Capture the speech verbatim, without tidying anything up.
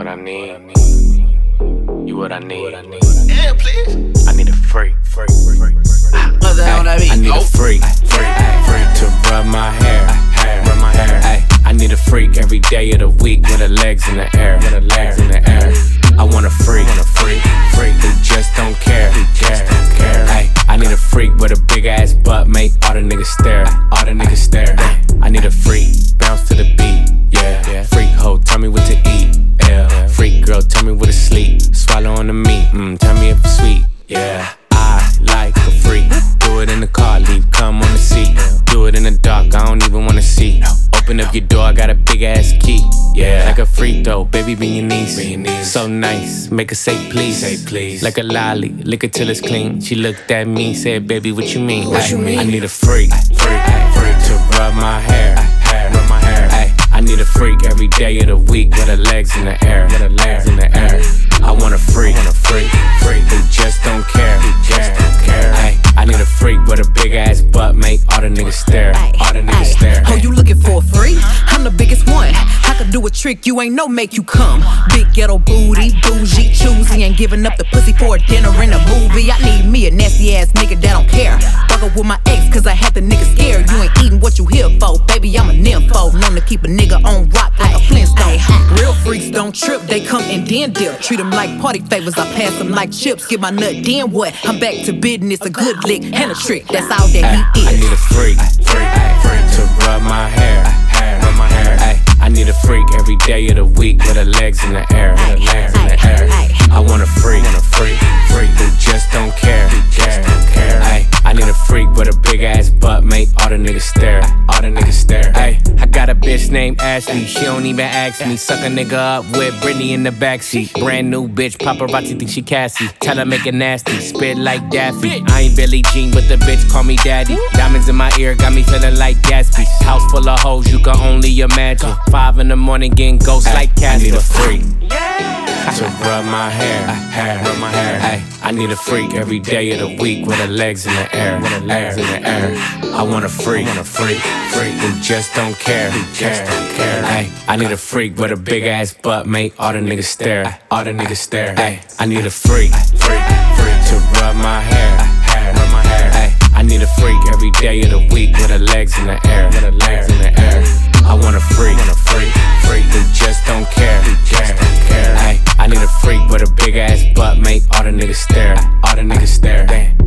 I need. You what I need. Yeah, please. I need a freak. What's that on that beat? I need Oh. a freak. Freak. Freak to rub my hair. Rub my hair. Ay, I need a freak every day of the week with her legs in the air. With her legs in the air. I want a freak. Want a freak. Freak who just don't care. Who just don't care. Ay, I need a freak with a big ass butt, make all the niggas stare. All the niggas stare. I need a freak. Bounce to the beat. Yeah. Freak hoe, tell me what to eat. Yeah. Freak girl, tell me what to sleep. Swallow on the meat. Mm, tell me if it's sweet. Yeah. I like a freak. Do it in the car, leave cum on the seat. Do it in the dark, I don't even wanna see. Open up your door, I got a big ass key. Yeah, like a freak though, baby, be your niece. So nice, make her say please. Say please. Like a lolly, lick it till it's clean. She looked at me, said, baby, what you mean? What you mean? I need a freak, freak, freak to rub my hair, rub my hair. Ay, I need a freak every day of the week with her legs in the air, with her legs in the air. I want a freak, want a freak, freak who just don't care, who just don't care. Ay, I need a freak with a big ass butt, make all the niggas stare, all the niggas stare. Oh, you looking for a freak? I'm the biggest one. I could do a trick you ain't no make you come. Big ghetto booty, bougie, choosy, ain't giving up the pussy for a dinner in a movie. I need me a nasty ass nigga that don't care. Fuck up with my ex, cause I had the nigga scared. You ain't eating what you here for, baby, I'm a nympho. Known to keep a nigga on rock like a Flintstone. Real freaks don't trip, they come and then dip. Treat them like party favors, I pass them like chips. Get my nut, then what? I'm back to business, a good lick and a trick. That's all that he is. I need a freak, freak, freak to rub my hair, rub my hair. Ay, I need a freak every day of the week with her legs in the air, with her legs in the air. I want a freak, want a freak, freak who just don't care, who just don't care. Ay, I need a freak with a big ass butt, make all the niggas stare, all the niggas stare. Ay, I got a bitch named Ashley, she don't even ask me. Suck a nigga up with Britney in the backseat. Brand new bitch, paparazzi think she Cassie. Tell her make it nasty, spit like Daffy. I ain't Billie Jean, but the bitch call me daddy. Diamonds in my ear got me feeling like Gatsby. House full of hoes, you can only imagine. Five in the morning getting ghosts like Cassie. I need a freak to rub my hair, hair, rub my hair. Ay, I need a freak every day of the week with her legs in the air, with her legs in the air. I want a freak, want a freak, freak who just don't care, who just don't care. Ay, I need a freak with a big ass butt, make all the niggas stare, all the niggas stare. Ay, I need a freak, freak, freak to rub my hair, hair, rub my hair. Ay, I need a freak every day of the week with her legs in the air, with her legs in the air. I want a freak, want a freak, freak who just don't care, who just don't care. Ay, I need a freak with a big ass butt, make all the niggas stare, all the niggas stare.